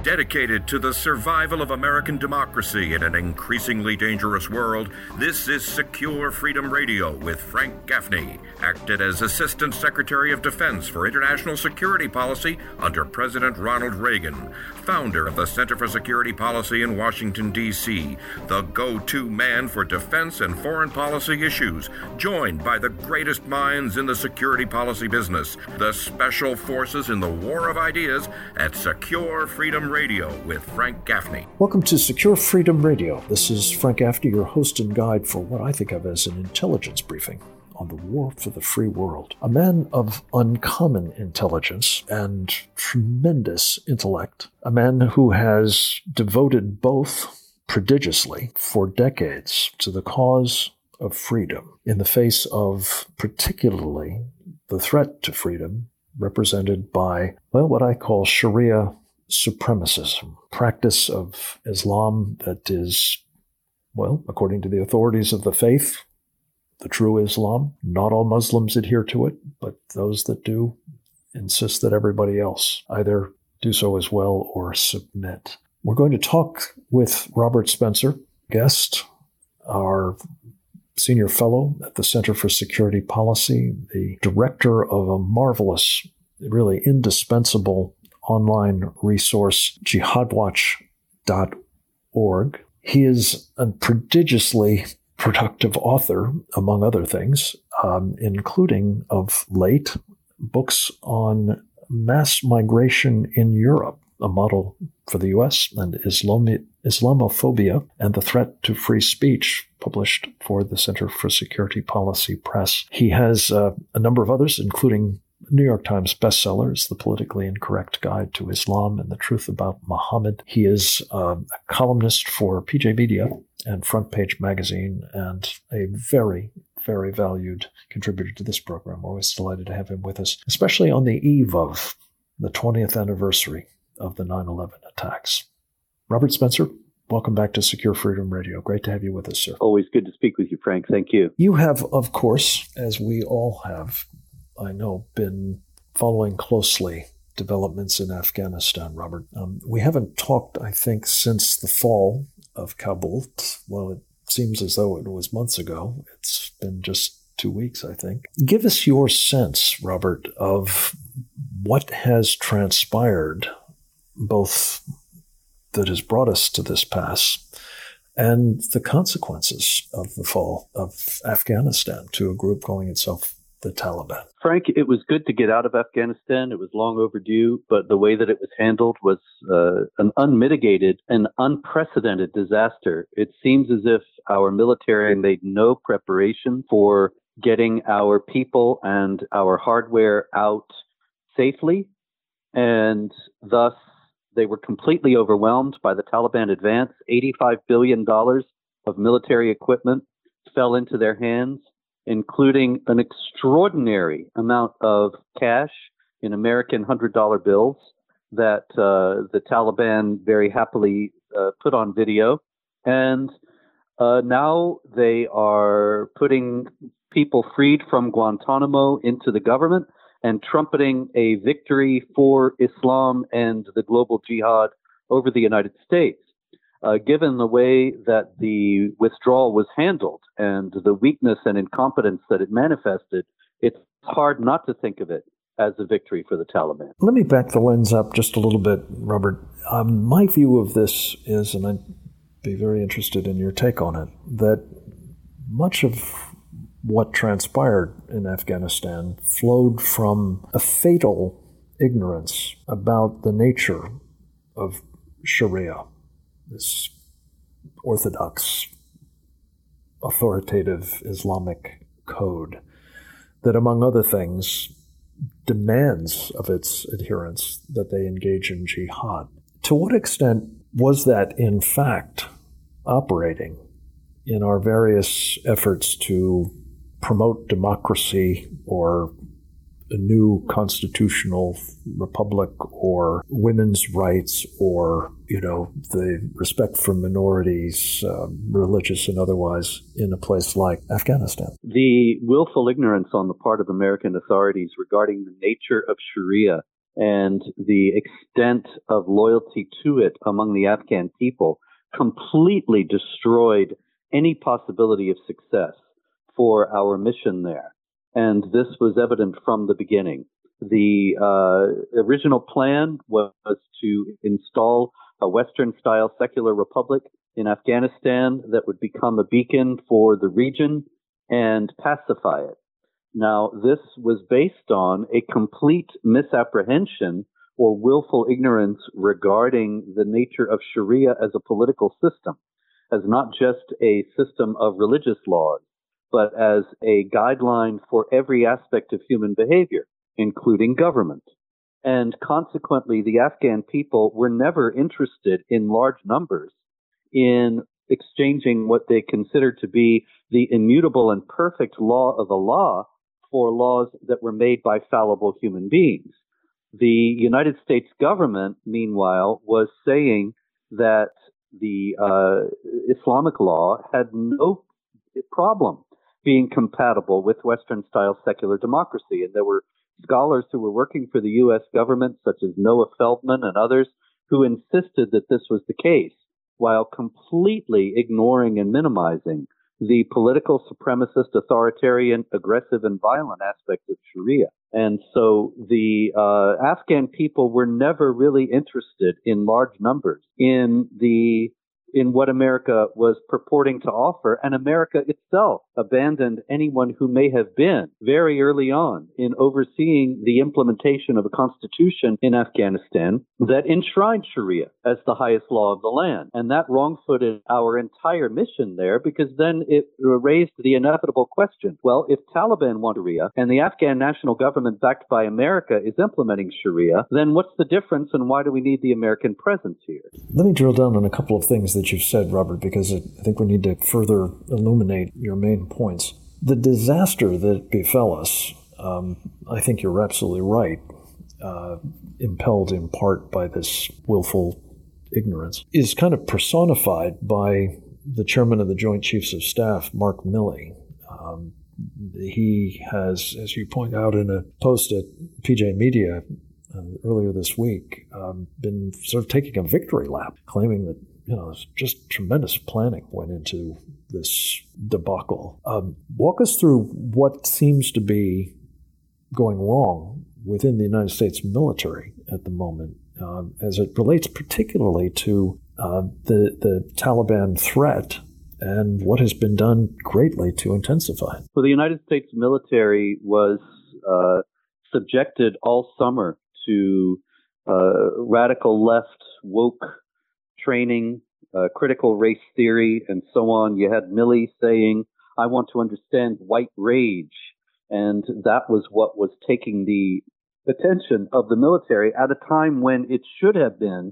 Dedicated to the survival of American democracy in an increasingly dangerous world, this is Secure Freedom Radio with Frank Gaffney, acted as Assistant Secretary of Defense for International Security Policy under President Ronald Reagan, founder of the Center for Security Policy in Washington, D.C., the go-to man for defense and foreign policy issues, joined by the greatest minds in the security policy business, the special forces in the war of ideas at Secure Freedom Radio with Frank Gaffney. Welcome to Secure Freedom Radio. This is Frank Gaffney, your host and guide for what I think of as an intelligence briefing on the war for the free world. A man of uncommon intelligence and tremendous intellect. A man who has devoted both prodigiously for decades to the cause of freedom in the face of particularly the threat to freedom represented by, well, what I call Sharia supremacism, practice of Islam that is, well, according to the authorities of the faith, the true Islam. Not all Muslims adhere to it, but those that do insist that everybody else either do so as well or submit. We're going to talk with Robert Spencer, guest, our senior fellow at the Center for Security Policy, the director of a marvelous, really indispensable online resource, jihadwatch.org. He is a prodigiously productive author, among other things, including of late books on mass migration in Europe, a model for the U.S., and Islamophobia and the threat to free speech, published for the Center for Security Policy Press. He has a number of others, including New York Times bestsellers, The Politically Incorrect Guide to Islam and the Truth About Muhammad. He is a columnist for PJ Media and Front Page Magazine, and a very, very valued contributor to this program. We're always delighted to have him with us, especially on the eve of the 20th anniversary of the 9/11 attacks. Robert Spencer, welcome back to Secure Freedom Radio. Great to have you with us, sir. Always good to speak with you, Frank. Thank you. You have, of course, as we all have, I know, been following closely developments in Afghanistan, Robert. We haven't talked, I think, since the fall of Kabul. Well, it seems as though it was months ago. It's been just 2 weeks, I think. Give us your sense, Robert, of what has transpired, both that has brought us to this pass and the consequences of the fall of Afghanistan to a group calling itself the Taliban. Frank, it was good to get out of Afghanistan. It was long overdue, but the way that it was handled was an unmitigated and unprecedented disaster. It seems as if our military made no preparation for getting our people and our hardware out safely, and thus they were completely overwhelmed by the Taliban advance. $85 billion of military equipment fell into their hands, including an extraordinary amount of cash in American $100 bills that the Taliban very happily put on video. And now they are putting people freed from Guantanamo into the government and trumpeting a victory for Islam and the global jihad over the United States. Given the way that the withdrawal was handled and the weakness and incompetence that it manifested, it's hard not to think of it as a victory for the Taliban. Let me back the lens up just a little bit, Robert. My view of this is, and I'd be very interested in your take on it, that much of what transpired in Afghanistan flowed from a fatal ignorance about the nature of Sharia, this orthodox, authoritative Islamic code that, among other things, demands of its adherents that they engage in jihad. To what extent was that, in fact, operating in our various efforts to promote democracy or a new constitutional republic or women's rights or, the respect for minorities, religious and otherwise, in a place like Afghanistan? The willful ignorance on the part of American authorities regarding the nature of Sharia and the extent of loyalty to it among the Afghan people completely destroyed any possibility of success for our mission there. And this was evident from the beginning. The original plan was to install a Western-style secular republic in Afghanistan that would become a beacon for the region and pacify it. Now, this was based on a complete misapprehension or willful ignorance regarding the nature of Sharia as a political system, as not just a system of religious laws, but as a guideline for every aspect of human behavior, including government. And consequently, the Afghan people were never interested in large numbers in exchanging what they considered to be the immutable and perfect law of Allah for laws that were made by fallible human beings. The United States government, meanwhile, was saying that the Islamic law had no problem being compatible with Western-style secular democracy. And there were scholars who were working for the U.S. government, such as Noah Feldman and others, who insisted that this was the case, while completely ignoring and minimizing the political supremacist, authoritarian, aggressive, and violent aspects of Sharia. And so the Afghan people were never really interested in large numbers in what America was purporting to offer, and America itself abandoned anyone who may have been very early on in overseeing the implementation of a constitution in Afghanistan that enshrined Sharia as the highest law of the land. And that wrong-footed our entire mission there, because then it raised the inevitable question, well, if Taliban want Sharia and the Afghan national government backed by America is implementing Sharia, then what's the difference and why do we need the American presence here? Let me drill down on a couple of things that you've said, Robert, because I think we need to further illuminate your main points. The disaster that befell us, I think you're absolutely right, impelled in part by this willful ignorance, is kind of personified by the chairman of the Joint Chiefs of Staff, Mark Milley. He has, as you point out in a post at PJ Media earlier this week, been sort of taking a victory lap, claiming that just tremendous planning went into this debacle. Walk us through what seems to be going wrong within the United States military at the moment, as it relates particularly to the Taliban threat and what has been done greatly to intensify. Well, the United States military was subjected all summer to radical left woke training, critical race theory, and so on. You had Milley saying, I want to understand white rage. And that was what was taking the attention of the military at a time when it should have been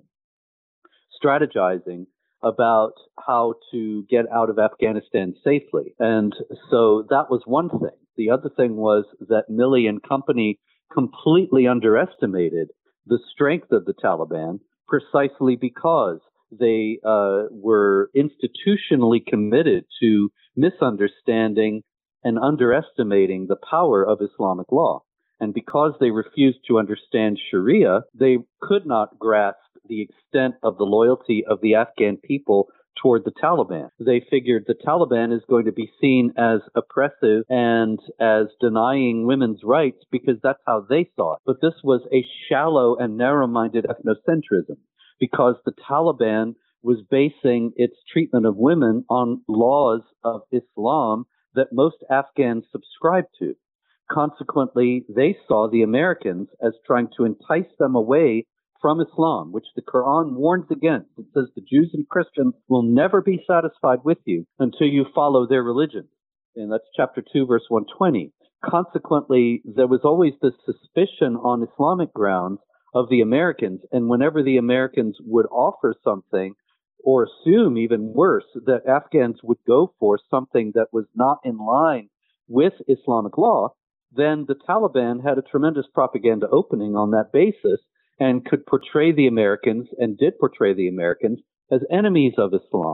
strategizing about how to get out of Afghanistan safely. And so that was one thing. The other thing was that Milley and company completely underestimated the strength of the Taliban precisely because they were institutionally committed to misunderstanding and underestimating the power of Islamic law. And because they refused to understand Sharia, they could not grasp the extent of the loyalty of the Afghan people toward the Taliban. They figured the Taliban is going to be seen as oppressive and as denying women's rights because that's how they saw it. But this was a shallow and narrow-minded ethnocentrism, because the Taliban was basing its treatment of women on laws of Islam that most Afghans subscribe to. Consequently, they saw the Americans as trying to entice them away from Islam, which the Quran warns against. It says the Jews and Christians will never be satisfied with you until you follow their religion. And that's chapter 2, verse 120. Consequently, there was always this suspicion on Islamic grounds of the Americans. And whenever the Americans would offer something, or assume even worse, that Afghans would go for something that was not in line with Islamic law, then the Taliban had a tremendous propaganda opening on that basis and could portray the Americans, and did portray the Americans, as enemies of Islam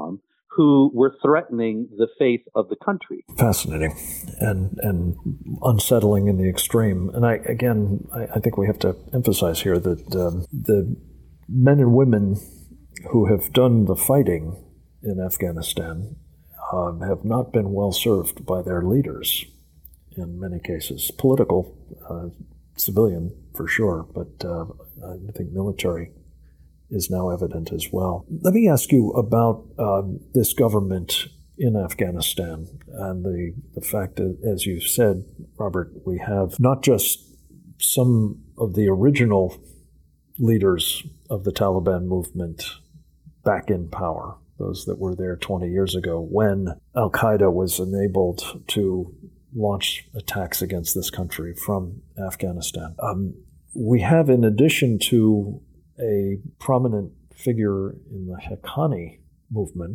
who were threatening the faith of the country. Fascinating and unsettling in the extreme. And I think we have to emphasize here that the men and women who have done the fighting in Afghanistan have not been well served by their leaders in many cases. Political, civilian for sure, but I think military is now evident as well. Let me ask you about this government in Afghanistan and the fact that, as you said, Robert, we have not just some of the original leaders of the Taliban movement back in power, those that were there 20 years ago when al-Qaeda was enabled to launch attacks against this country from Afghanistan. We have, in addition to a prominent figure in the Haqqani movement,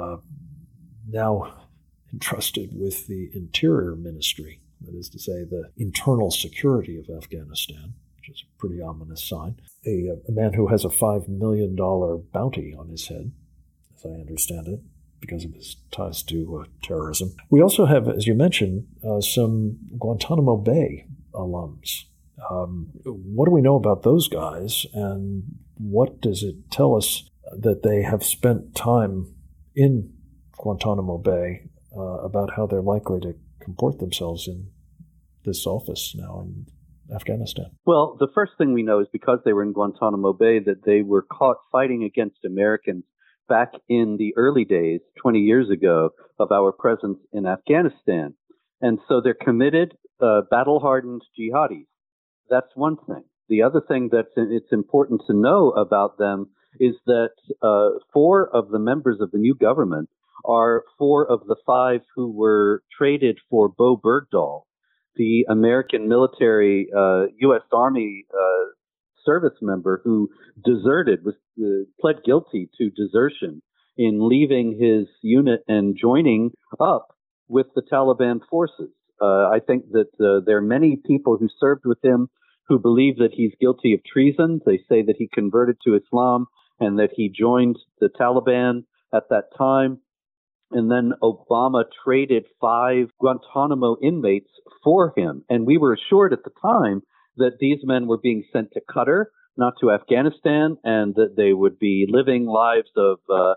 now entrusted with the Interior Ministry, that is to say, the internal security of Afghanistan, which is a pretty ominous sign. A man who has a $5 million bounty on his head, as I understand it, because of his ties to terrorism. We also have, as you mentioned, some Guantanamo Bay alums. What do we know about those guys, and what does it tell us that they have spent time in Guantanamo Bay about how they're likely to comport themselves in this office now in Afghanistan? Well, the first thing we know is because they were in Guantanamo Bay that they were caught fighting against Americans back in the early days, 20 years ago, of our presence in Afghanistan. And so they're committed, battle-hardened jihadis. That's one thing. The other thing that it's important to know about them is that 4 of the members of the new government are 4 of the 5 who were traded for Bo Bergdahl, the American military U.S. Army service member who deserted, pled guilty to desertion in leaving his unit and joining up with the Taliban forces. I think that there are many people who served with him who believe that he's guilty of treason. They say that he converted to Islam and that he joined the Taliban at that time. And then Obama traded 5 Guantanamo inmates for him. And we were assured at the time that these men were being sent to Qatar, not to Afghanistan, and that they would be living lives of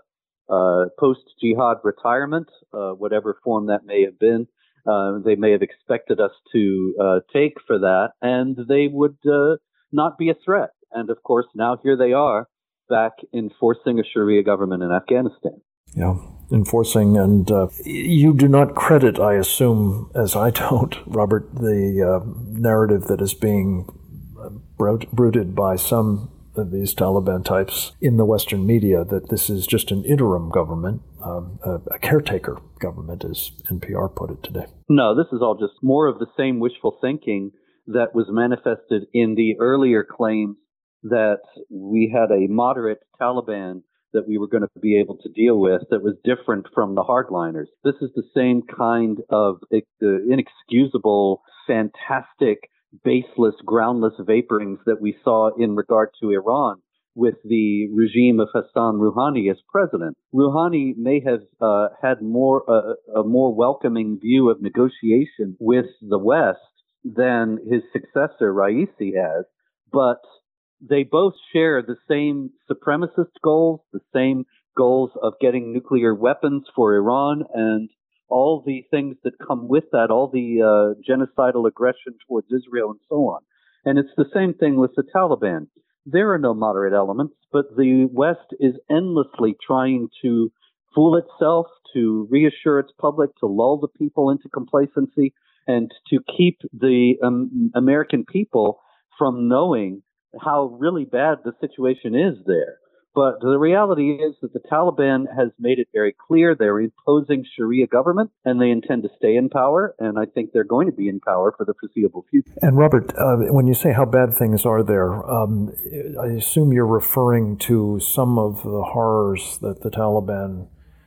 post-jihad retirement, whatever form that may have been. They may have expected us to take for that, and they would not be a threat. And of course, now here they are back enforcing a Sharia government in Afghanistan. Yeah, enforcing, and you do not credit, I assume, as I don't, Robert, the narrative that is being bruited by some of these Taliban types in the Western media that this is just an interim government, a caretaker government, as NPR put it today. No, this is all just more of the same wishful thinking that was manifested in the earlier claims that we had a moderate Taliban that we were going to be able to deal with that was different from the hardliners. This is the same kind of inexcusable, fantastic, baseless, groundless vaporings that we saw in regard to Iran with the regime of Hassan Rouhani as president. Rouhani may have had a more welcoming view of negotiation with the West than his successor, Raisi, has, but they both share the same supremacist goals, the same goals of getting nuclear weapons for Iran, and all the things that come with that, all the genocidal aggression towards Israel and so on. And it's the same thing with the Taliban. There are no moderate elements, but the West is endlessly trying to fool itself, to reassure its public, to lull the people into complacency, and to keep the American people from knowing how really bad the situation is there. But the reality is that the Taliban has made it very clear they're imposing Sharia government, and they intend to stay in power, and I think they're going to be in power for the foreseeable future. And Robert, when you say how bad things are there, I assume you're referring to some of the horrors that the Taliban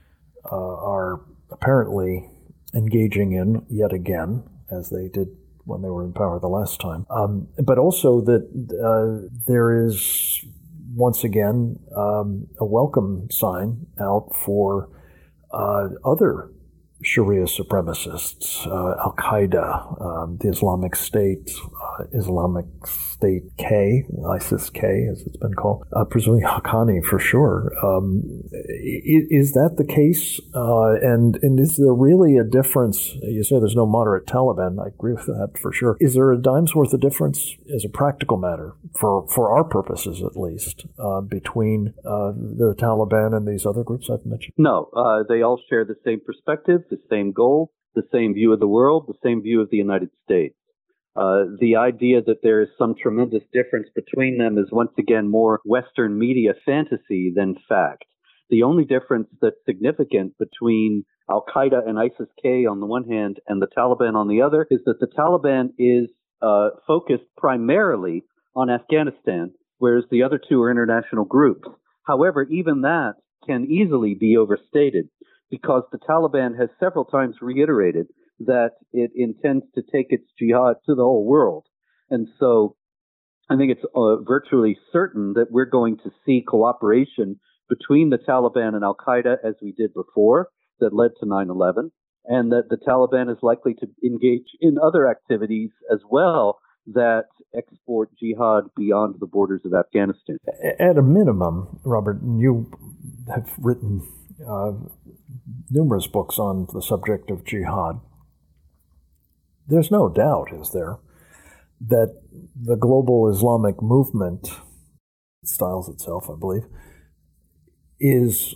are apparently engaging in yet again, as they did when they were in power the last time, but also that there is, once again, a welcome sign out for other Sharia supremacists, Al-Qaeda, the Islamic State, Islamic State K, ISIS-K as it's been called, presumably Haqqani for sure. Is that the case? And is there really a difference? You say there's no moderate Taliban. I agree with that for sure. Is there a dime's worth of difference as a practical matter, for our purposes at least, between the Taliban and these other groups I've mentioned? No, they all share the same perspective, the same goal, the same view of the world, the same view of the United States. The idea that there is some tremendous difference between them is once again more Western media fantasy than fact. The only difference that's significant between Al-Qaeda and ISIS-K on the one hand and the Taliban on the other is that the Taliban is focused primarily on Afghanistan, whereas the other two are international groups. However, even that can easily be overstated, because the Taliban has several times reiterated that it intends to take its jihad to the whole world. And so I think it's virtually certain that we're going to see cooperation between the Taliban and Al-Qaeda as we did before that led to 9/11, and that the Taliban is likely to engage in other activities as well that export jihad beyond the borders of Afghanistan. At a minimum, Robert, you have written numerous books on the subject of jihad. There's no doubt, is there, that the global Islamic movement, it styles itself, I believe, is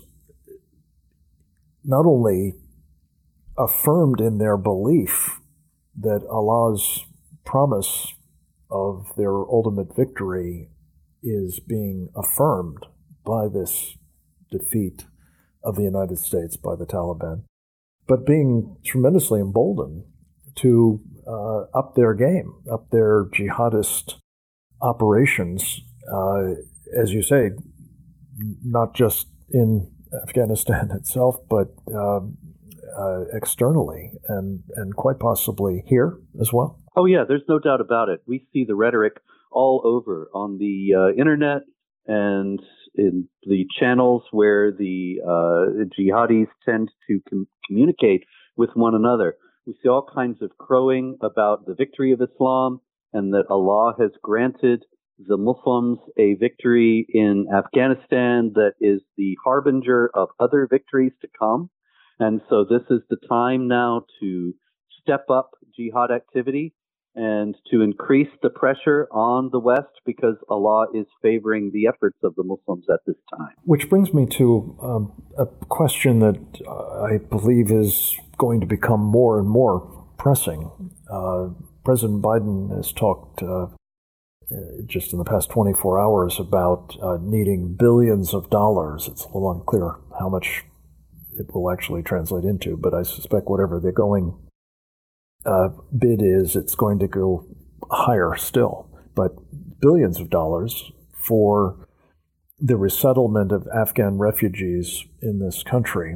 not only affirmed in their belief that Allah's promise of their ultimate victory is being affirmed by this defeat of the United States by the Taliban, but being tremendously emboldened to up their game, up their jihadist operations, as you say, not just in Afghanistan itself, but externally and quite possibly here as well. Oh, yeah, there's no doubt about it. We see the rhetoric all over on the internet and in the channels where the jihadis tend to communicate with one another. We see all kinds of crowing about the victory of Islam and that Allah has granted the Muslims a victory in Afghanistan that is the harbinger of other victories to come. And so this is the time now to step up jihad activity and to increase the pressure on the West, because Allah is favoring the efforts of the Muslims at this time. Which brings me to a question that I believe is going to become more and more pressing. President Biden has talked just in the past 24 hours about needing billions of dollars. It's a little unclear how much it will actually translate into, but I suspect whatever the going bid is, it's going to go higher still. But billions of dollars for the resettlement of Afghan refugees in this country.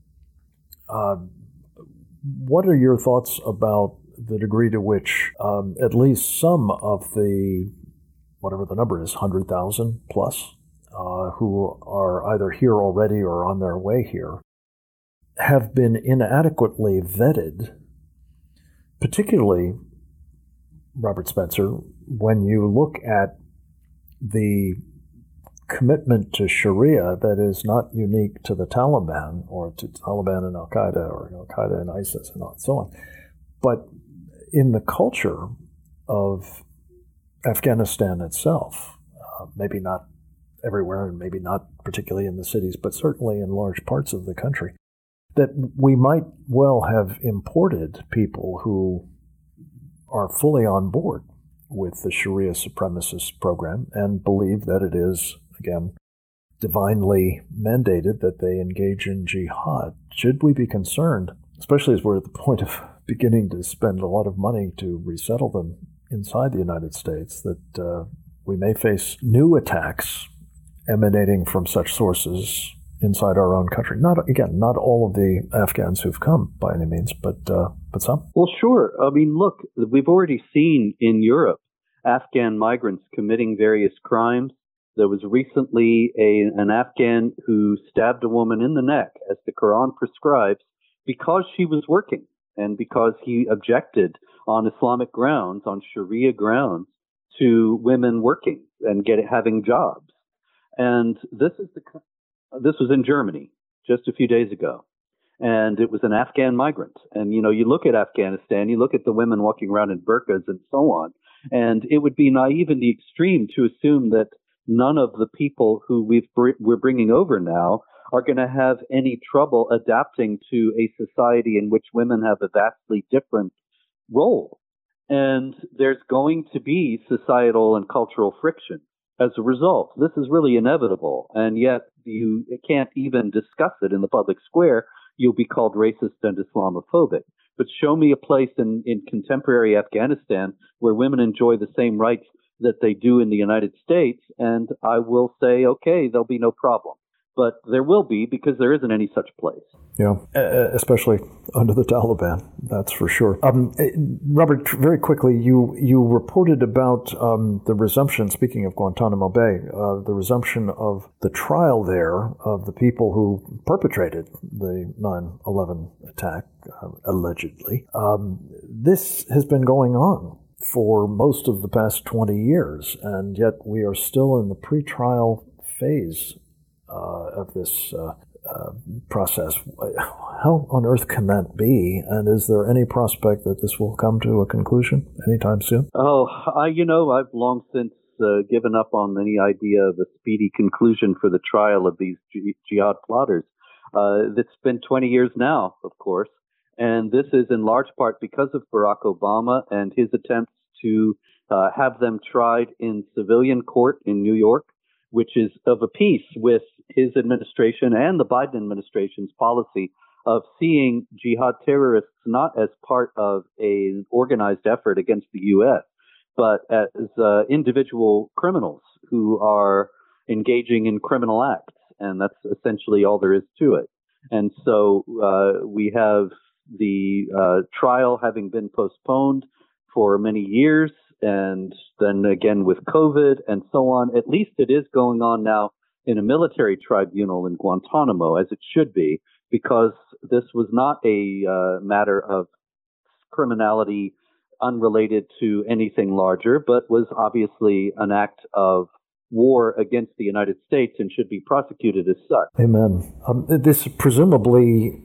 What are your thoughts about the degree to which at least some of the, whatever the number is, 100,000 plus, who are either here already or on their way here, have been inadequately vetted, particularly, Robert Spencer, when you look at the commitment to Sharia that is not unique to the Taliban or to Taliban and Al-Qaeda or Al-Qaeda and ISIS and so on, but in the culture of Afghanistan itself, maybe not everywhere and maybe not particularly in the cities, but certainly in large parts of the country, that we might well have imported people who are fully on board with the Sharia supremacist program and believe that it is, again, divinely mandated that they engage in jihad. Should we be concerned, especially as we're at the point of beginning to spend a lot of money to resettle them inside the United States, that we may face new attacks emanating from such sources inside our own country? Not all of the Afghans who've come by any means, but some. Well, sure. I mean, look, we've already seen in Europe Afghan migrants committing various crimes There was recently an Afghan who stabbed a woman in the neck, as the Quran prescribes, because she was working and because he objected on Islamic grounds, on Sharia grounds, to women working and having jobs. And this was in Germany just a few days ago. And it was an Afghan migrant. And, you look at Afghanistan, you look at the women walking around in burqas and so on, and it would be naive in the extreme to assume that none of the people who we're bringing over now are going to have any trouble adapting to a society in which women have a vastly different role. And there's going to be societal and cultural friction as a result. This is really inevitable, and yet you can't even discuss it in the public square. You'll be called racist and Islamophobic. But show me a place in contemporary Afghanistan where women enjoy the same rights that they do in the United States, and I will say, okay, there'll be no problem. But there will be, because there isn't any such place. Yeah, especially under the Taliban, that's for sure. Robert, very quickly, you reported about the resumption, speaking of Guantanamo Bay, the resumption of the trial there of the people who perpetrated the 9/11 attack, allegedly. This has been going on for most of the past 20 years, and yet we are still in the pretrial phase of this process. How on earth can that be? And is there any prospect that this will come to a conclusion anytime soon? I've long since given up on any idea of a speedy conclusion for the trial of these jihad plotters. It's been 20 years now, of course, and this is in large part because of Barack Obama and his attempts to have them tried in civilian court in New York, which is of a piece with his administration and the Biden administration's policy of seeing jihad terrorists not as part of an organized effort against the U.S., but as individual criminals who are engaging in criminal acts. And that's essentially all there is to it. And so we have the trial having been postponed for many years, and then again with COVID and so on. At least it is going on now in a military tribunal in Guantanamo, as it should be, because this was not a matter of criminality unrelated to anything larger, but was obviously an act of war against the United States and should be prosecuted as such. Amen. This presumably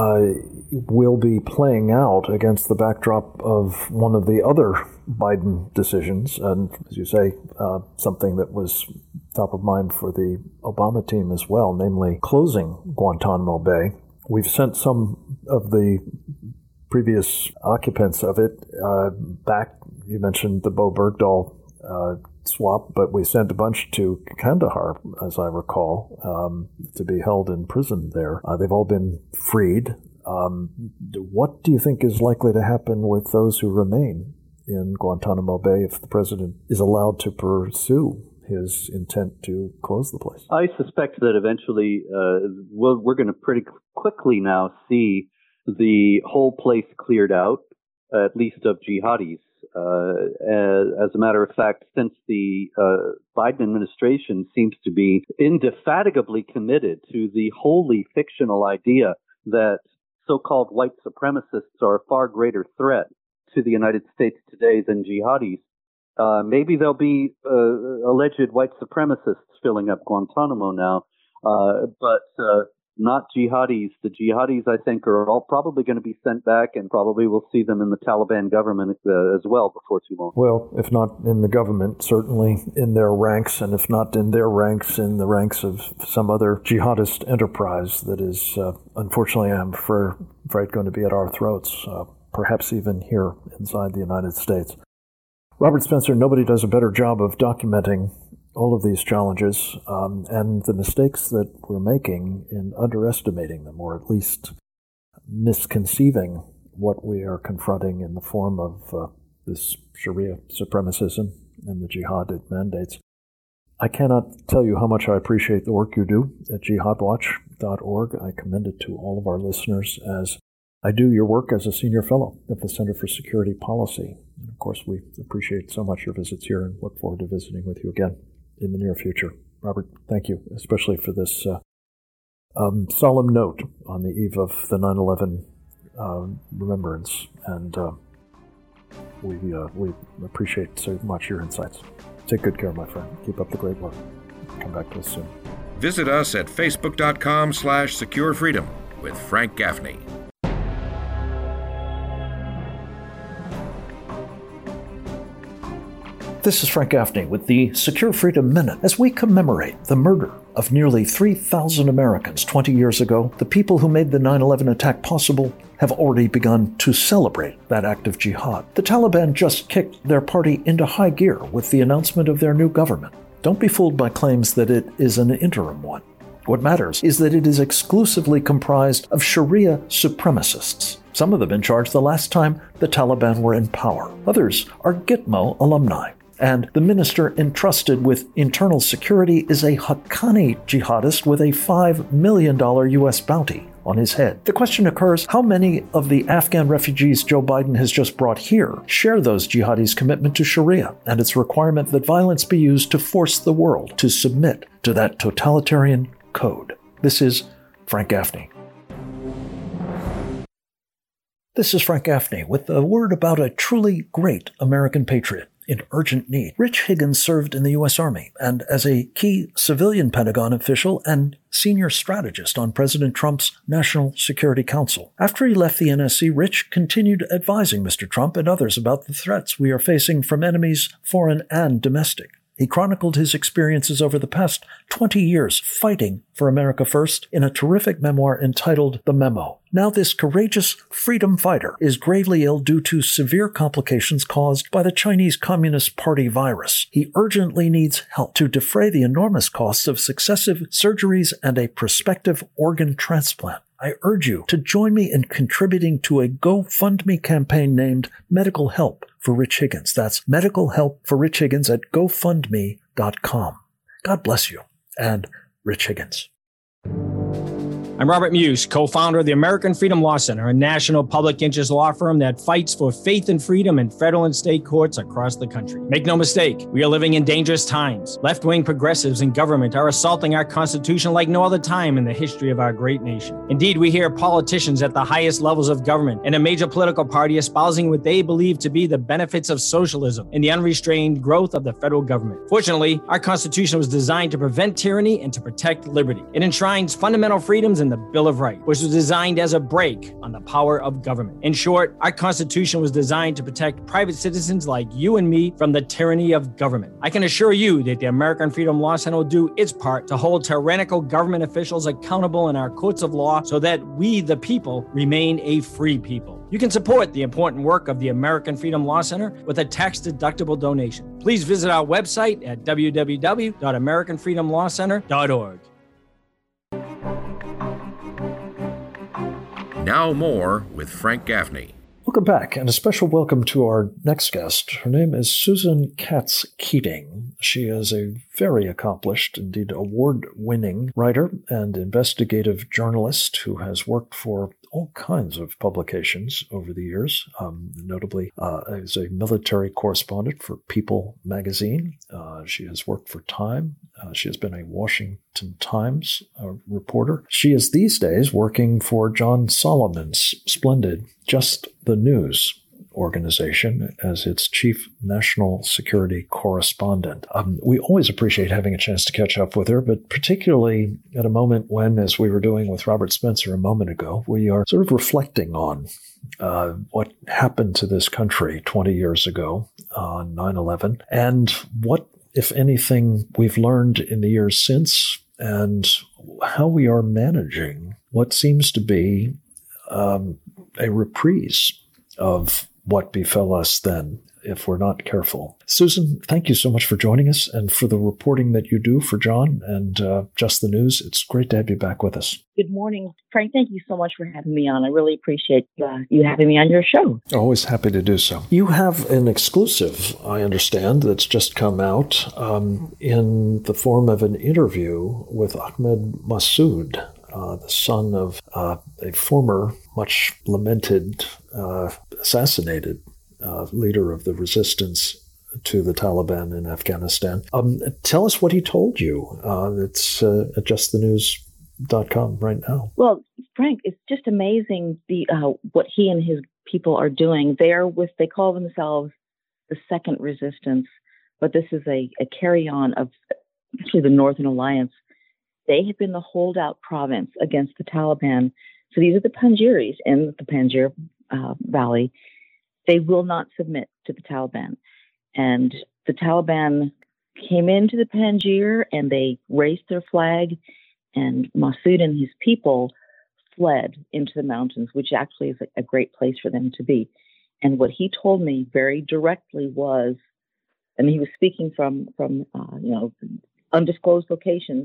will be playing out against the backdrop of one of the other Biden decisions, and as you say, something that was top of mind for the Obama team as well, namely closing Guantanamo Bay. We've sent some of the previous occupants of it back. You mentioned the Bo Bergdahl swap, but we sent a bunch to Kandahar, as I recall, to be held in prison there. They've all been freed. What do you think is likely to happen with those who remain in Guantanamo Bay if the president is allowed to pursue his intent to close the place? I suspect that eventually we're going to pretty quickly now see the whole place cleared out, at least of jihadis. As a matter of fact, since the Biden administration seems to be indefatigably committed to the wholly fictional idea that so-called white supremacists are a far greater threat to the United States today than jihadis, maybe there'll be alleged white supremacists filling up Guantanamo now, but not jihadis. The jihadis, I think, are all probably going to be sent back, and probably we'll see them in the Taliban government as well before too long. Well, if not in the government, certainly in their ranks, and if not in their ranks, in the ranks of some other jihadist enterprise that is, unfortunately, I'm afraid going to be at our throats, perhaps even here inside the United States. Robert Spencer, nobody does a better job of documenting all of these challenges and the mistakes that we're making in underestimating them, or at least misconceiving what we are confronting in the form of this Sharia supremacism and the jihad it mandates. I cannot tell you how much I appreciate the work you do at jihadwatch.org. I commend it to all of our listeners as I do your work as a senior fellow at the Center for Security Policy. And of course, we appreciate so much your visits here and look forward to visiting with you again in the near future. Robert, thank you, especially for this solemn note on the eve of the 9/11 remembrance. And we appreciate so much your insights. Take good care, my friend. Keep up the great work. Come back to us soon. Visit us at facebook.com/securefreedom with Frank Gaffney. This is Frank Gaffney with the Secure Freedom Minute. As we commemorate the murder of nearly 3,000 Americans 20 years ago, the people who made the 9/11 attack possible have already begun to celebrate that act of jihad. The Taliban just kicked their party into high gear with the announcement of their new government. Don't be fooled by claims that it is an interim one. What matters is that it is exclusively comprised of Sharia supremacists, some of them in charge the last time the Taliban were in power. Others are Gitmo alumni. And the minister entrusted with internal security is a Haqqani jihadist with a $5 million U.S. bounty on his head. The question occurs, how many of the Afghan refugees Joe Biden has just brought here share those jihadis' commitment to Sharia and its requirement that violence be used to force the world to submit to that totalitarian code? This is Frank Gaffney. This is Frank Gaffney with a word about a truly great American patriot in urgent need. Rich Higgins served in the U.S. Army and as a key civilian Pentagon official and senior strategist on President Trump's National Security Council. After he left the NSC, Rich continued advising Mr. Trump and others about the threats we are facing from enemies, foreign and domestic. He chronicled his experiences over the past 20 years fighting for America First in a terrific memoir entitled The Memo. Now this courageous freedom fighter is gravely ill due to severe complications caused by the Chinese Communist Party virus. He urgently needs help to defray the enormous costs of successive surgeries and a prospective organ transplant. I urge you to join me in contributing to a GoFundMe campaign named Medical Help for Rich Higgins. That's Medical Help for Rich Higgins at GoFundMe.com. God bless you and Rich Higgins. I'm Robert Muse, co-founder of the American Freedom Law Center, a national public interest law firm that fights for faith and freedom in federal and state courts across the country. Make no mistake, we are living in dangerous times. Left-wing progressives in government are assaulting our Constitution like no other time in the history of our great nation. Indeed, we hear politicians at the highest levels of government and a major political party espousing what they believe to be the benefits of socialism and the unrestrained growth of the federal government. Fortunately, our Constitution was designed to prevent tyranny and to protect liberty. It enshrines fundamental freedoms in the Bill of Rights, which was designed as a brake on the power of government. In short, our Constitution was designed to protect private citizens like you and me from the tyranny of government. I can assure you that the American Freedom Law Center will do its part to hold tyrannical government officials accountable in our courts of law so that we, the people, remain a free people. You can support the important work of the American Freedom Law Center with a tax-deductible donation. Please visit our website at www.americanfreedomlawcenter.org. Now more with Frank Gaffney. Welcome back, and a special welcome to our next guest. Her name is Susan Katz Keating. She is a very accomplished, indeed award-winning writer and investigative journalist who has worked for all kinds of publications over the years, notably as a military correspondent for People magazine. She has worked for Time. She has been a Washington Times reporter. She is these days working for John Solomon's splendid Just the News organization as its chief national security correspondent. We always appreciate having a chance to catch up with her, but particularly at a moment when, as we were doing with Robert Spencer a moment ago, we are sort of reflecting on what happened to this country 20 years ago on 9/11 and what, if anything, we've learned in the years since and how we are managing what seems to be a reprise of what befell us then, if we're not careful. Susan, thank you so much for joining us and for the reporting that you do for John and Just the News. It's great to have you back with us. Good morning, Frank. Thank you so much for having me on. I really appreciate you having me on your show. Always happy to do so. You have an exclusive, I understand, that's just come out in the form of an interview with Ahmed Massoud, the son of a former, much lamented, assassinated leader of the resistance to the Taliban in Afghanistan. Tell us what he told you. It's at justthenews.com right now. Well, Frank, it's just amazing what he and his people are doing. They call themselves the Second Resistance, but this is a carry-on of actually the Northern Alliance. They have been the holdout province against the Taliban. So these are the Panjshiris in the Panjshir Valley. They will not submit to the Taliban. And the Taliban came into the Panjshir and they raised their flag, and Massoud and his people fled into the mountains, which actually is a great place for them to be. And what he told me very directly was, and he was speaking from undisclosed location.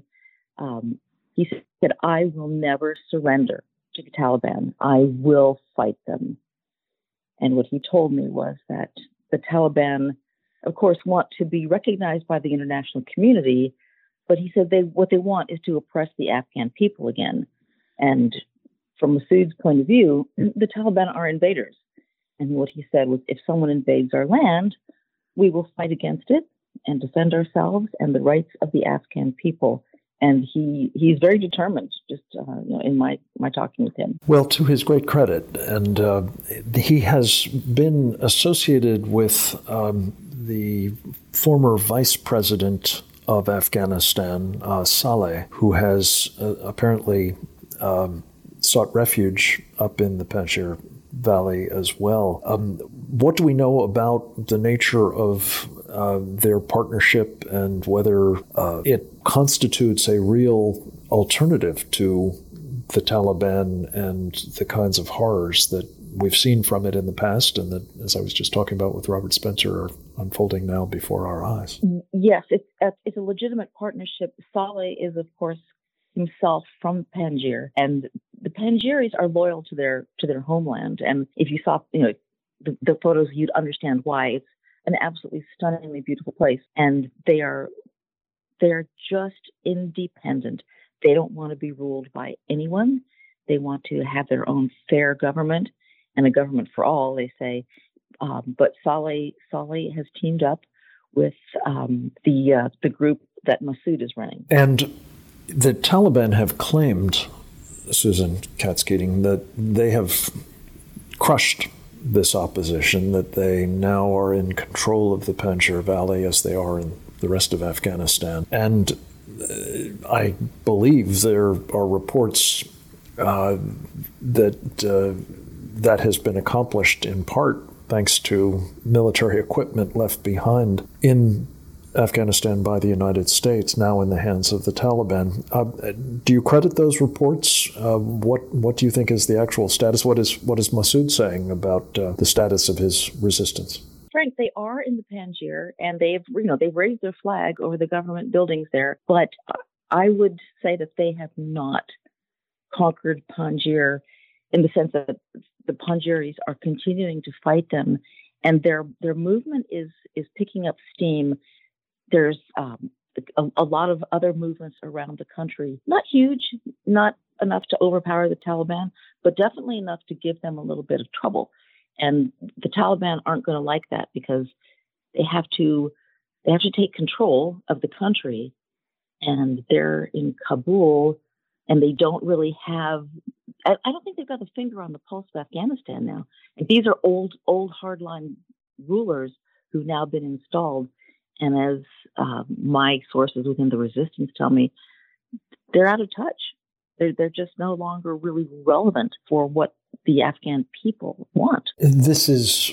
He said, "I will never surrender to the Taliban. I will fight them." And what he told me was that the Taliban, of course, want to be recognized by the international community, but he said what they want is to oppress the Afghan people again. And from Massoud's point of view, the Taliban are invaders. And what he said was, if someone invades our land, we will fight against it and defend ourselves and the rights of the Afghan people. And he's very determined, just in my talking with him. Well, to his great credit, and he has been associated with the former vice president of Afghanistan, Saleh, who has apparently sought refuge up in the Panjshir Valley as well. What do we know about the nature of their partnership and whether it constitutes a real alternative to the Taliban and the kinds of horrors that we've seen from it in the past and that, as I was just talking about with Robert Spencer, are unfolding now before our eyes? Yes, it's a legitimate partnership. Saleh is, of course, himself from Panjshir, and the Panjshiris are loyal to their homeland. And if you saw the photos, you'd understand why. It's an absolutely stunningly beautiful place, and they're just independent. They don't want to be ruled by anyone. They want to have their own fair government and a government for all, they say. But Saleh has teamed up with the group that Massoud is running. And the Taliban have claimed, Susan Katz-Keating, that they have crushed this opposition, that they now are in control of the Panjshir Valley as they are in the rest of Afghanistan. And I believe there are reports that has been accomplished in part thanks to military equipment left behind in Afghanistan by the United States, now in the hands of the Taliban. Do you credit those reports? What do you think is the actual status? What is Massoud saying about the status of his resistance? Frank, they are in the Panjshir, and they've raised their flag over the government buildings there. But I would say that they have not conquered Panjshir in the sense that the Panjshiris are continuing to fight them, and their movement is picking up steam. There's a lot of other movements around the country, not huge, not enough to overpower the Taliban, but definitely enough to give them a little bit of trouble. And the Taliban aren't going to like that because they have to take control of the country, and they're in Kabul, and they don't really have. I don't think they've got the finger on the pulse of Afghanistan now. And these are old hardline rulers who've now been installed. And as my sources within the resistance tell me, they're out of touch. They're just no longer really relevant for what the Afghan people want. This is,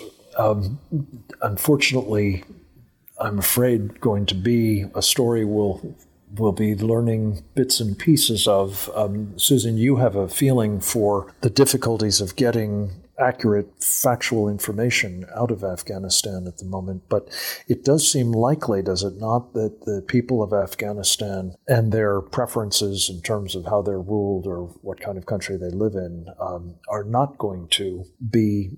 unfortunately, I'm afraid, going to be a story we'll be learning bits and pieces of. Susan, you have a feeling for the difficulties of getting accurate, factual information out of Afghanistan at the moment, but it does seem likely, does it not, that the people of Afghanistan and their preferences in terms of how they're ruled or what kind of country they live in are not going to be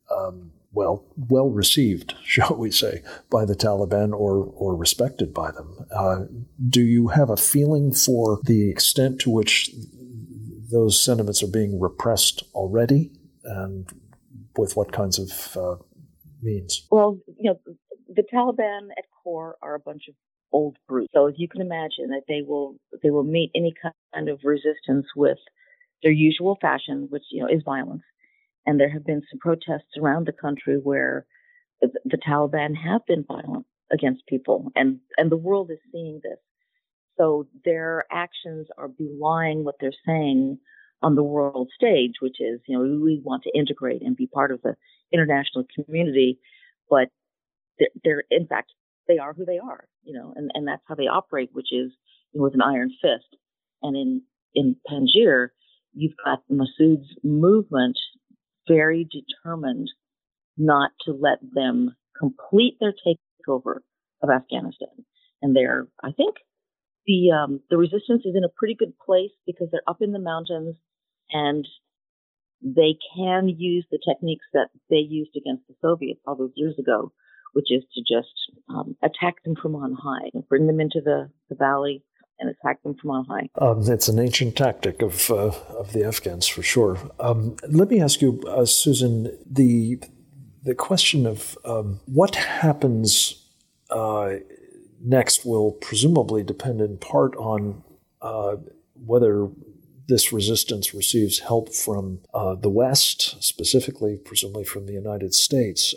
well received, shall we say, by the Taliban or respected by them. Do you have a feeling for the extent to which those sentiments are being repressed already, and with what kinds of means? Well, the Taliban at core are a bunch of old brutes. So as you can imagine, that they will meet any kind of resistance with their usual fashion, which is violence. And there have been some protests around the country where the Taliban have been violent against people, and the world is seeing this. So their actions are belying what they're saying on the world stage, which is, we want to integrate and be part of the international community, but they're in fact, they are who they are, and that's how they operate, which is with an iron fist. And in Panjshir, you've got Massoud's movement very determined not to let them complete their takeover of Afghanistan. And I think the resistance is in a pretty good place because they're up in the mountains and they can use the techniques that they used against the Soviets all those years ago, which is to just attack them from on high and bring them into the valley and attack them from on high. It's an ancient tactic of the Afghans, for sure. Let me ask you, Susan, the question of what happens next will presumably depend in part on whether this resistance receives help from the West, specifically, presumably from the United States.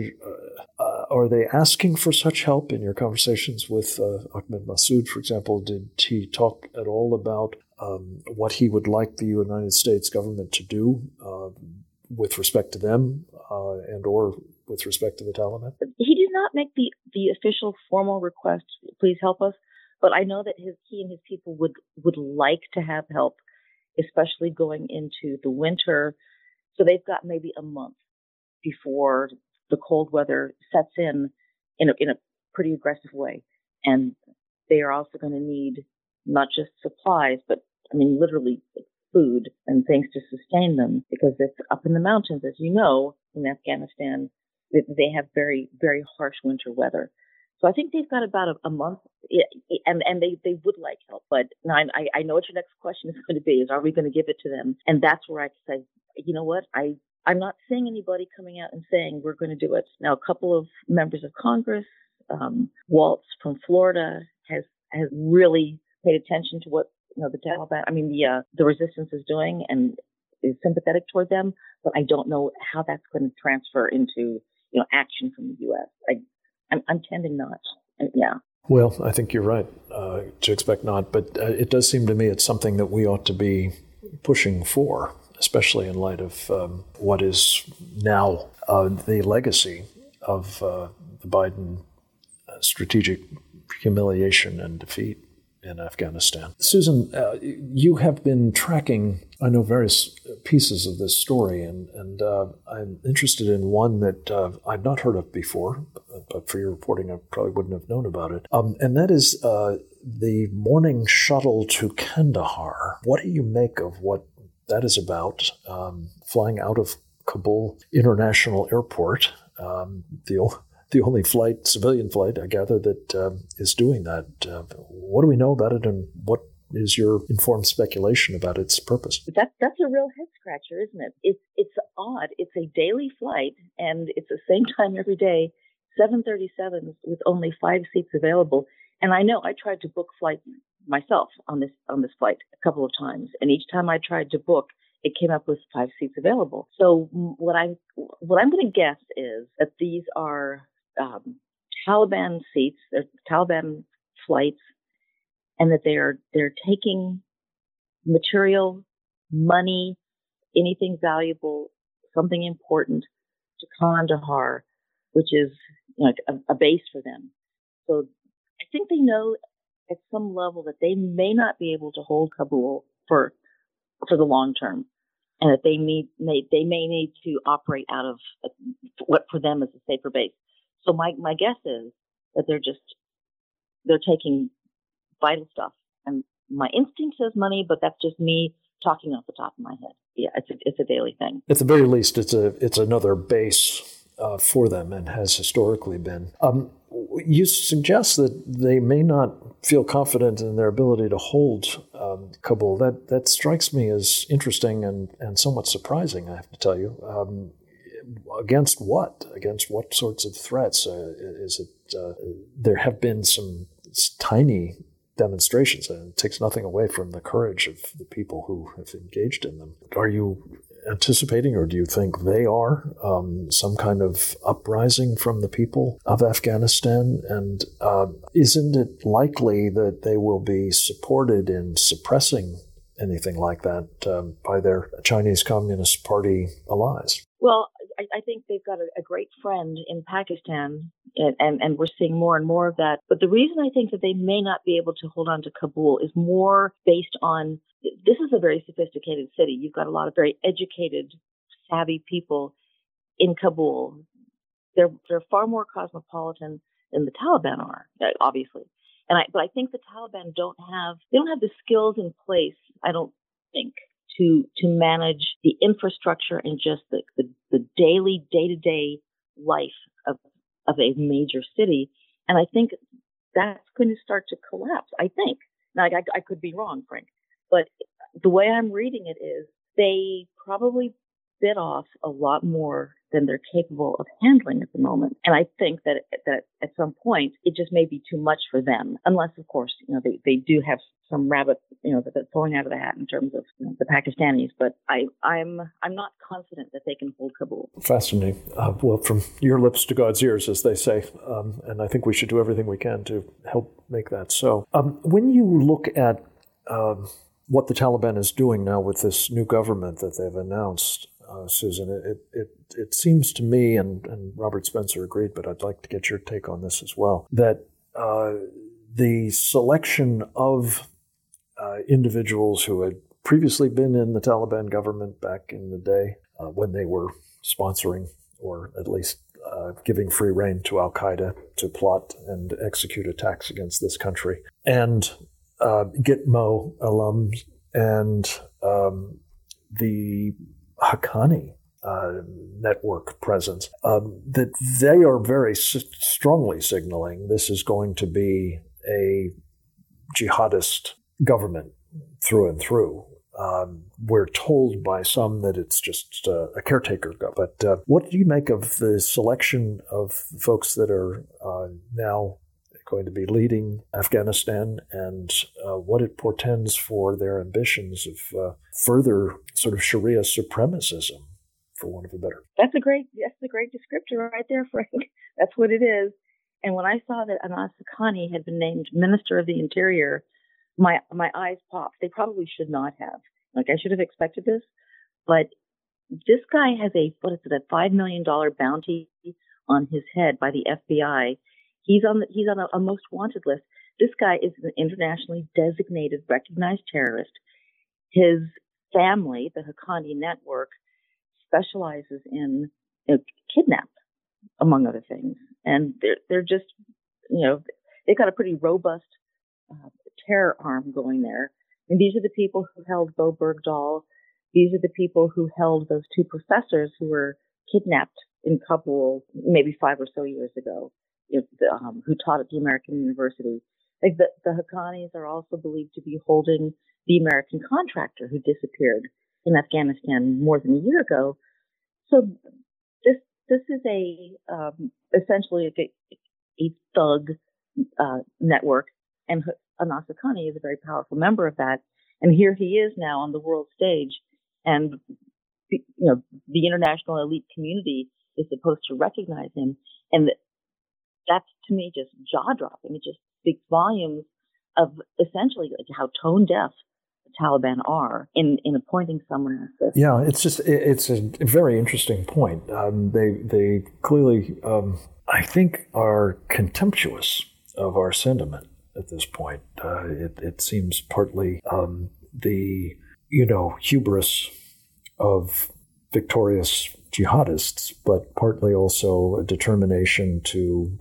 Are they asking for such help in your conversations with Ahmed Massoud, for example? Did he talk at all about what he would like the United States government to do with respect to them and or with respect to the Taliban? He did not make the official formal request, please help us, but I know that he and his people would like to have help, especially going into the winter. So they've got maybe a month before the cold weather sets in a pretty aggressive way. And they are also going to need not just supplies, but literally food and things to sustain them, because it's up in the mountains, as you know, in Afghanistan, they have very, very harsh winter weather. So I think they've got about a month, and they would like help. But now I know what your next question is going to be, is are we going to give it to them? And that's where I say, you know what, I'm not seeing anybody coming out and saying we're going to do it. Now, a couple of members of Congress, Waltz from Florida, has really paid attention to what the Taliban, the resistance is doing and is sympathetic toward them. But I don't know how that's going to transfer into action from the U.S. I'm tending not. Yeah. Well, I think you're right to expect not, but it does seem to me it's something that we ought to be pushing for, especially in light of what is now the legacy of the Biden strategic humiliation and defeat in Afghanistan. Susan, you have been tracking, I know, various pieces of this story, and I'm interested in one that I've not heard of before, but for your reporting, I probably wouldn't have known about it. And that is the morning shuttle to Kandahar. What do you make of what that is about? Flying out of Kabul International Airport, the only civilian flight, I gather, that is doing that. What do we know about it, and what is your informed speculation about its purpose? That's a real head scratcher, isn't it? It's odd. It's a daily flight, and it's the same time every day, 737s with only 5 seats available. And I know I tried to book flights myself on this flight a couple of times, and each time I tried to book, it came up with 5 seats available. So what I'm going to guess is that these are Taliban seats, they're Taliban flights, and that they're taking material, money, anything valuable, something important to Kandahar, which is a base for them. So I think they know at some level that they may not be able to hold Kabul for the long term, and that they may need to operate out of what for them is a safer base. So my guess is that they're taking vital stuff, and my instinct says money, but that's just me talking off the top of my head. Yeah, it's a daily thing. At the very least, it's another base for them, and has historically been. You suggest that they may not feel confident in their ability to hold Kabul. That strikes me as interesting and somewhat surprising, I have to tell you. against what? Against what sorts of threats? Is it? There have been some tiny demonstrations, and it takes nothing away from the courage of the people who have engaged in them. Are you anticipating, or do you think they are, some kind of uprising from the people of Afghanistan? And isn't it likely that they will be supported in suppressing anything like that by their Chinese Communist Party allies? Well, I think they've got a great friend in Pakistan, and we're seeing more and more of that. But the reason I think that they may not be able to hold on to Kabul is more based on, this is a very sophisticated city. You've got a lot of very educated, savvy people in Kabul. They're far more cosmopolitan than the Taliban are, obviously. But I think the Taliban don't have the skills in place, I don't think, to manage the infrastructure and just the daily, day-to-day life of a major city. And I think that's going to start to collapse, I think. Now, I could be wrong, Frank, but the way I'm reading it is they probably bit off a lot more than they're capable of handling at the moment. And I think that at some point, it just may be too much for them, unless, of course, they do have some rabbit, that's pulling out of the hat in terms of the Pakistanis. But I'm not confident that they can hold Kabul. Fascinating. Well, from your lips to God's ears, as they say. And I think we should do everything we can to help make that so. When you look at what the Taliban is doing now with this new government that they've announced, Susan, it seems to me, and Robert Spencer agreed, but I'd like to get your take on this as well, that the selection of individuals who had previously been in the Taliban government back in the day when they were sponsoring or at least giving free rein to al-Qaeda to plot and execute attacks against this country, and Gitmo alums and the Haqqani network presence, that they are very strongly signaling this is going to be a jihadist government through and through. We're told by some that it's just a caretaker government. But what do you make of the selection of folks that are now going to be leading Afghanistan, and what it portends for their ambitions of further sort of Sharia supremacism, for want of a better? That's a great descriptor right there, Frank. That's what it is. And when I saw that Anas Haqqani had been named Minister of the Interior, my eyes popped. They probably should not have. I should have expected this, but this guy has a $5 million bounty on his head by the FBI. He's on a most wanted list. This guy is an internationally designated, recognized terrorist. His family, the Haqqani network, specializes in kidnap, among other things. And they're just, they've got a pretty robust terror arm going there. And these are the people who held Bo Bergdahl. These are the people who held those two professors who were kidnapped in Kabul maybe 5 or so years ago. Who taught at the American University. The Haqqanis are also believed to be holding the American contractor who disappeared in Afghanistan more than a year ago. So this is essentially a thug network, and Anas Haqqani is a very powerful member of that. And here he is now on the world stage, and the international elite community is supposed to recognize him, and that's, to me, just jaw-dropping. It just speaks volumes of essentially how tone-deaf the Taliban are in appointing someone as this. Yeah, it's a very interesting point. They clearly, I think, are contemptuous of our sentiment at this point. It seems partly the hubris of victorious jihadists, but partly also a determination to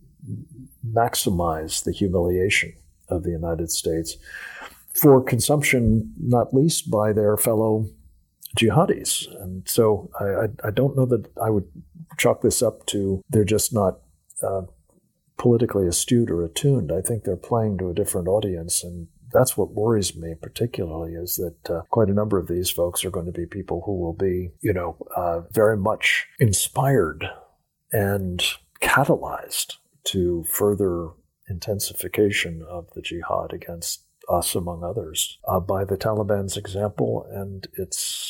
maximize the humiliation of the United States for consumption, not least by their fellow jihadis. And so I don't know that I would chalk this up to they're just not politically astute or attuned. I think they're playing to a different audience, and that's what worries me particularly, is that quite a number of these folks are going to be people who will be, very much inspired and catalyzed to further intensification of the jihad against us, among others, by the Taliban's example and its,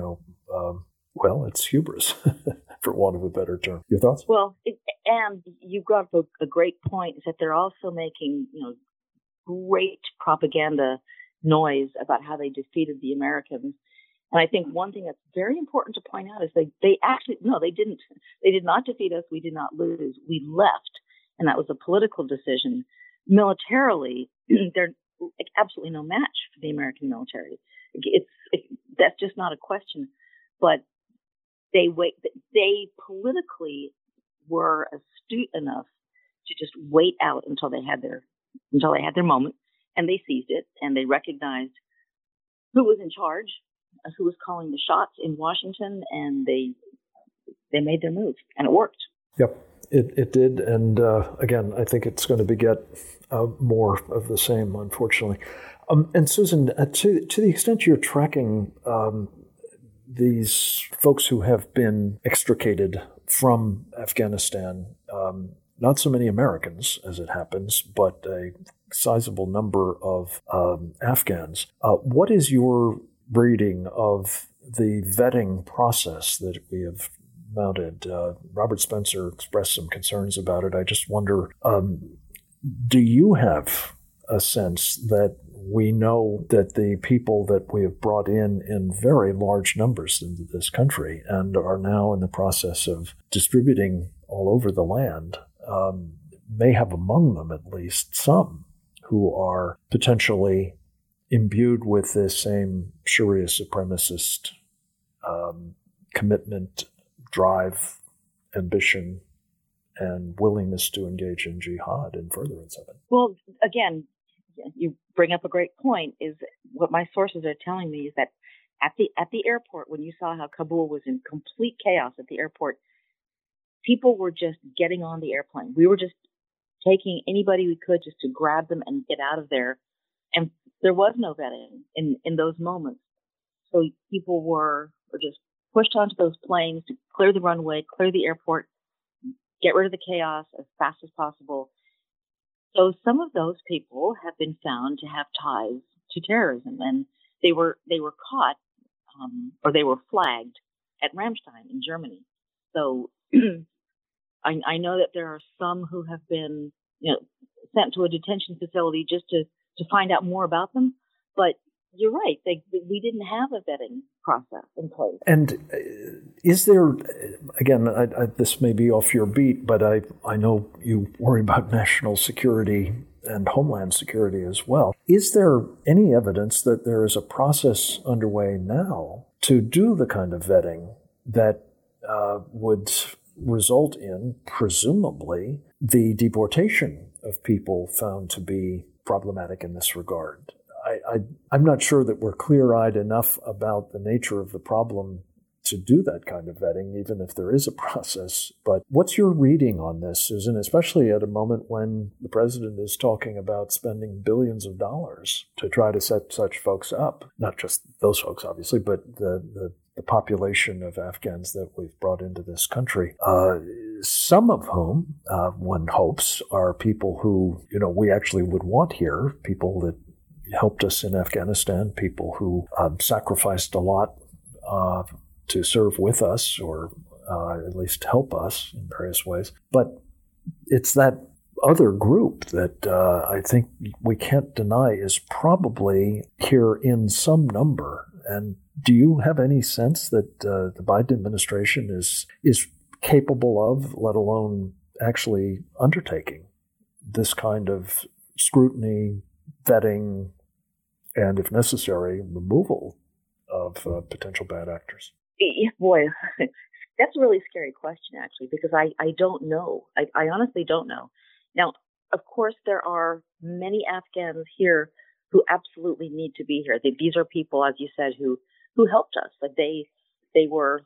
it's hubris, for want of a better term. Your thoughts? Well, and you brought up a great point, is that they're also making, great propaganda noise about how they defeated the Americans. And I think one thing that's very important to point out is they didn't. They did not defeat us. We did not lose. We left. And that was a political decision. Militarily, they're absolutely no match for the American military. That's just not a question. But they politically were astute enough to just wait out until they had their moment, and they seized it, and they recognized who was in charge, who was calling the shots in Washington, and they made their move, and it worked. Yep, it did, and again, I think it's going to beget more of the same, unfortunately. And Susan, to the extent you're tracking these folks who have been extricated from Afghanistan, not so many Americans, as it happens, but a sizable number of Afghans. What is your reading of the vetting process that we have mounted? Robert Spencer expressed some concerns about it. I just wonder, do you have a sense that we know that the people that we have brought in very large numbers into this country and are now in the process of distributing all over the land may have among them at least some who are potentially imbued with this same Sharia supremacist commitment, drive, ambition, and willingness to engage in jihad in furtherance of it? Well, again, you bring up a great point. Is what my sources are telling me is that at the airport, when you saw how Kabul was in complete chaos at the airport, people were just getting on the airplane. We were just taking anybody we could just to grab them and get out of there. And there was no vetting in those moments. So people were just pushed onto those planes to clear the runway, clear the airport, get rid of the chaos as fast as possible. So some of those people have been found to have ties to terrorism, and they were caught or they were flagged at Ramstein in Germany. So I know that there are some who have been sent to a detention facility just to find out more about them. But you're right, we didn't have a vetting process in place. And is there, again, this may be off your beat, but I know you worry about national security and homeland security as well. Is there any evidence that there is a process underway now to do the kind of vetting that would result in, presumably, the deportation of people found to be problematic in this regard? I'm not sure that we're clear-eyed enough about the nature of the problem to do that kind of vetting, even if there is a process. But what's your reading on this, Susan, especially at a moment when the president is talking about spending billions of dollars to try to set such folks up? Not just those folks, obviously, but the population of Afghans that we've brought into this country, some of whom, one hopes, are people who, we actually would want here, people that helped us in Afghanistan, people who sacrificed a lot to serve with us or at least help us in various ways. But it's that other group that I think we can't deny is probably here in some number. And do you have any sense that the Biden administration is capable of, let alone actually undertaking, this kind of scrutiny, vetting, and, if necessary, removal of potential bad actors? Yeah, boy, that's a really scary question, actually, because I don't know. I honestly don't know. Now, of course, there are many Afghans here who absolutely need to be here. These are people, as you said, who helped us. Like they were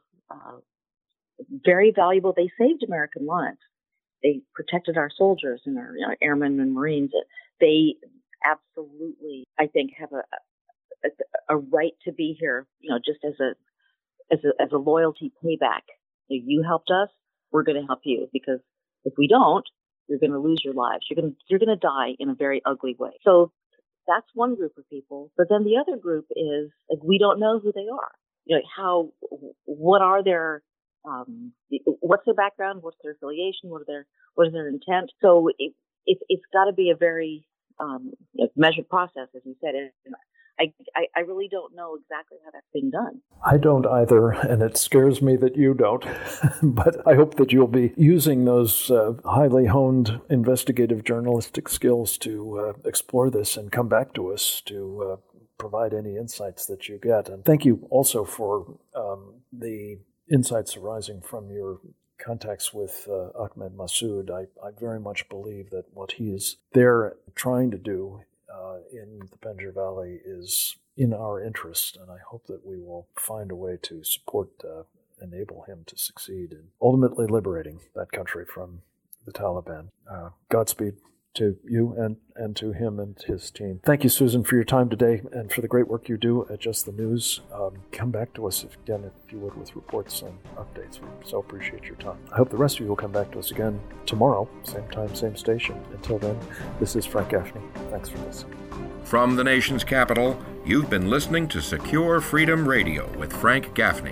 very valuable. They saved American lives. They protected our soldiers and our airmen and Marines. absolutely, I think, have a right to be here, just as a loyalty payback. If you helped us, we're going to help you, because if we don't, you're going to lose your lives. You're going to die in a very ugly way. So that's one group of people. But then the other group is, like, we don't know who they are. What are their, what's their background? What's their affiliation? What is their intent? So it's got to be a very measured process, as you said. I really don't know exactly how that's being done. I don't either, and it scares me that you don't. But I hope that you'll be using those highly honed investigative journalistic skills to explore this and come back to us to provide any insights that you get. And thank you also for the insights arising from your contacts with Ahmed Massoud. I very much believe that what he is there trying to do in the Panjshir Valley is in our interest, and I hope that we will find a way to support, enable him to succeed in ultimately liberating that country from the Taliban. Godspeed to you and to him and his team. Thank you, Susan, for your time today and for the great work you do at Just the News. Come back to us again, if you would, with reports and updates. We so appreciate your time. I hope the rest of you will come back to us again tomorrow, same time, same station. Until then, this is Frank Gaffney. Thanks for listening. From the nation's capital, you've been listening to Secure Freedom Radio with Frank Gaffney.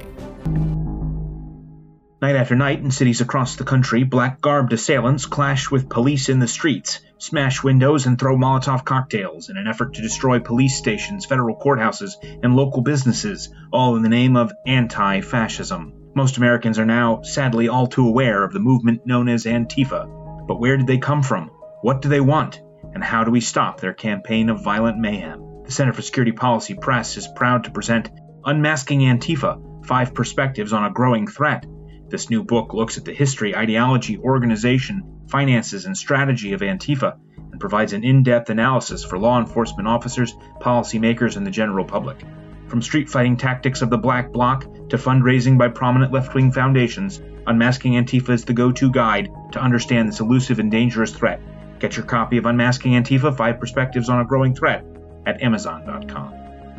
Night after night in cities across the country, black-garbed assailants clash with police in the streets, smash windows and throw Molotov cocktails in an effort to destroy police stations, federal courthouses, and local businesses, all in the name of anti-fascism. Most Americans are now, sadly, all too aware of the movement known as Antifa. But where did they come from? What do they want? And how do we stop their campaign of violent mayhem? The Center for Security Policy Press is proud to present Unmasking Antifa, 5 Perspectives on a Growing Threat. This new book looks at the history, ideology, organization, finances, and strategy of Antifa and provides an in-depth analysis for law enforcement officers, policymakers, and the general public. From street-fighting tactics of the Black Bloc to fundraising by prominent left-wing foundations, Unmasking Antifa is the go-to guide to understand this elusive and dangerous threat. Get your copy of Unmasking Antifa, 5 Perspectives on a Growing Threat at Amazon.com.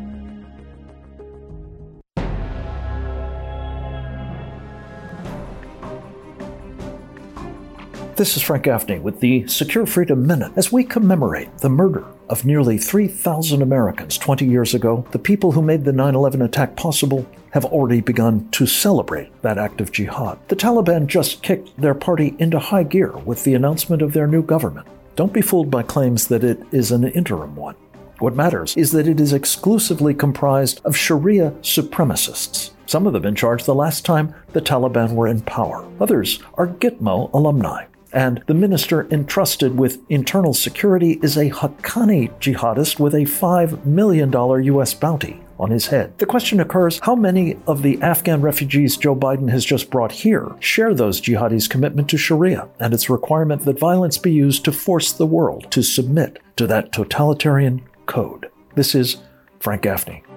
This is Frank Gaffney with the Secure Freedom Minute. As we commemorate the murder of nearly 3,000 Americans 20 years ago, the people who made the 9/11 attack possible have already begun to celebrate that act of jihad. The Taliban just kicked their party into high gear with the announcement of their new government. Don't be fooled by claims that it is an interim one. What matters is that it is exclusively comprised of Sharia supremacists. Some of them in charge the last time the Taliban were in power. Others are Gitmo alumni. And the minister entrusted with internal security is a Haqqani jihadist with a $5 million U.S. bounty on his head. The question occurs, how many of the Afghan refugees Joe Biden has just brought here share those jihadis' commitment to Sharia and its requirement that violence be used to force the world to submit to that totalitarian code? This is Frank Gaffney